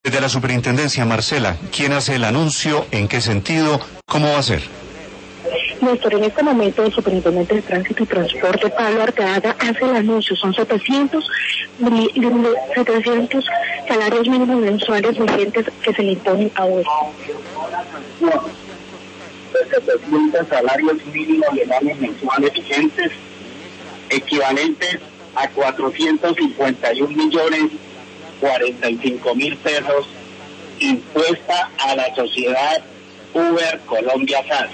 De la superintendencia, Marcela, ¿quién hace el anuncio? ¿En qué sentido? ¿Cómo va a ser? Néstor, en este momento el superintendente de Tránsito y Transporte, Pablo Arteaga, hace el anuncio. Son 700 salarios mínimos mensuales vigentes que se le imponen a Uber. 700 salarios mínimos legales mensuales vigentes, equivalentes a 451.045.000 pesos, impuesta a la sociedad Uber Colombia SAS.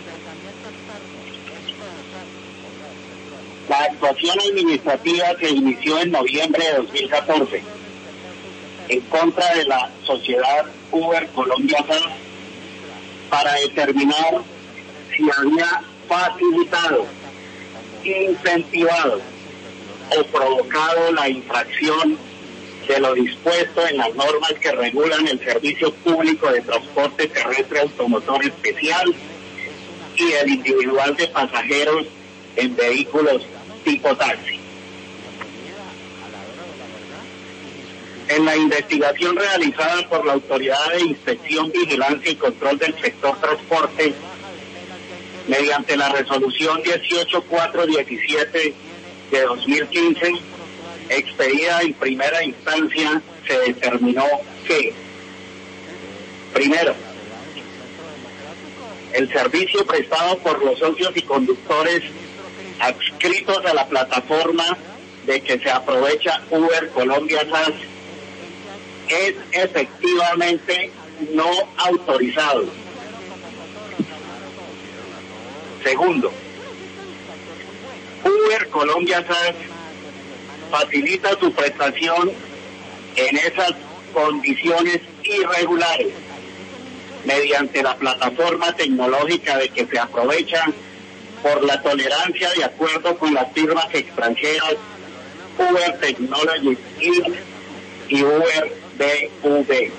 La actuación administrativa se inició en noviembre de 2014 en contra de la sociedad Uber Colombia SAS para determinar si había facilitado, incentivado o provocado la infracción de lo dispuesto en las normas que regulan el servicio público de transporte terrestre automotor especial y el individual de pasajeros en vehículos tipo taxi. En la investigación realizada por la Autoridad de Inspección, Vigilancia y Control del Sector Transporte, mediante la resolución 18417 de 2015, expedida en primera instancia, se determinó que, primero, el servicio prestado por los socios y conductores adscritos a la plataforma de que se aprovecha Uber Colombia SAS es efectivamente no autorizado. Segundo, Uber Colombia SAS facilita su prestación en esas condiciones irregulares mediante la plataforma tecnológica de que se aprovecha por la tolerancia de acuerdo con las firmas extranjeras Uber Technologies Inc. y Uber BV.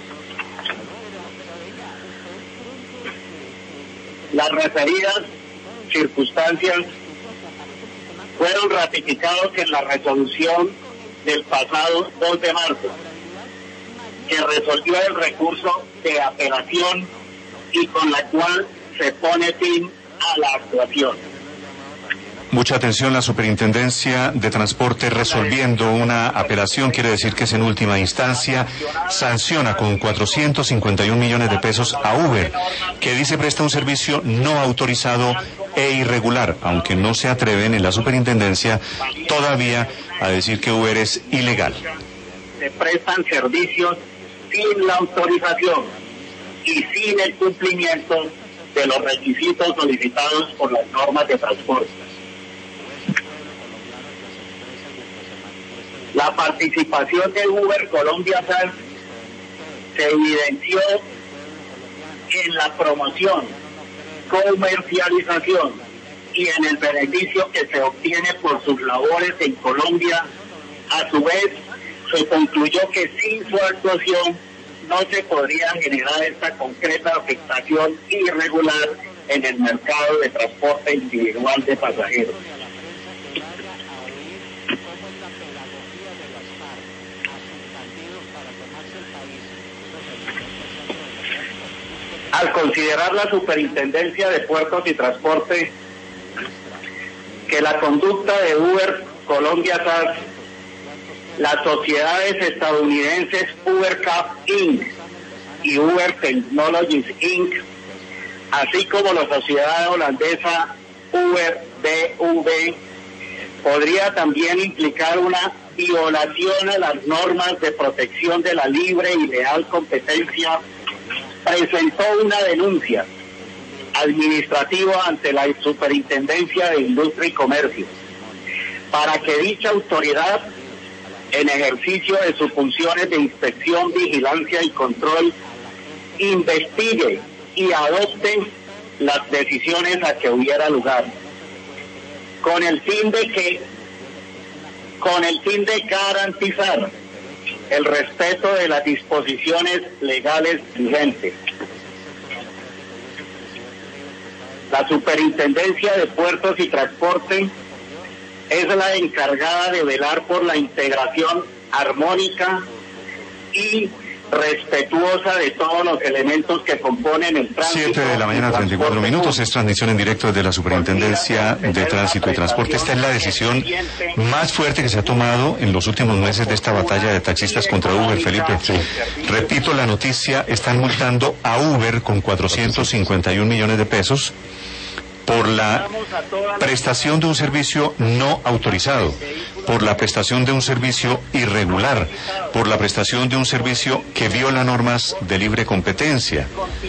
Las referidas circunstancias fueron ratificados en la resolución del pasado 2 de marzo, que resolvió el recurso de apelación y con la cual se pone fin a la actuación. Mucha atención, la Superintendencia de Transporte resolviendo una apelación, quiere decir que es en última instancia, sanciona con 451 millones de pesos a Uber, que dice presta un servicio no autorizado e irregular, aunque no se atreven en la Superintendencia todavía a decir que Uber es ilegal. Se prestan servicios sin la autorización y sin el cumplimiento de los requisitos solicitados por las normas de transporte. La participación de Uber Colombia SAS se evidenció en la promoción, comercialización y en el beneficio que se obtiene por sus labores en Colombia. A su vez, se concluyó que sin su actuación no se podría generar esta concreta afectación irregular en el mercado de transporte individual de pasajeros. Al considerar la Superintendencia de Puertos y Transporte que la conducta de Uber Colombia SAS, las sociedades estadounidenses UberCap Inc. y Uber Technologies Inc., así como la sociedad holandesa Uber BV, podría también implicar una violación a las normas de protección de la libre y leal competencia, presentó una denuncia administrativa ante la Superintendencia de Industria y Comercio para que dicha autoridad, en ejercicio de sus funciones de inspección, vigilancia y control, investigue y adopte las decisiones a que hubiera lugar, con el fin de garantizar el respeto de las disposiciones legales vigentes. La Superintendencia de Puertos y Transporte es la encargada de velar por la integración armónica y respetuosa de todos los elementos que componen el tránsito. 7 de la mañana, 34 minutos, es transmisión en directo desde la Superintendencia de Tránsito y Transporte. Esta es la decisión más fuerte que se ha tomado en los últimos meses de esta batalla de taxistas contra Uber, Felipe. Sí. Repito la noticia, están multando a Uber con 451 millones de pesos por la prestación de un servicio no autorizado, por la prestación de un servicio irregular, por la prestación de un servicio que viola normas de libre competencia.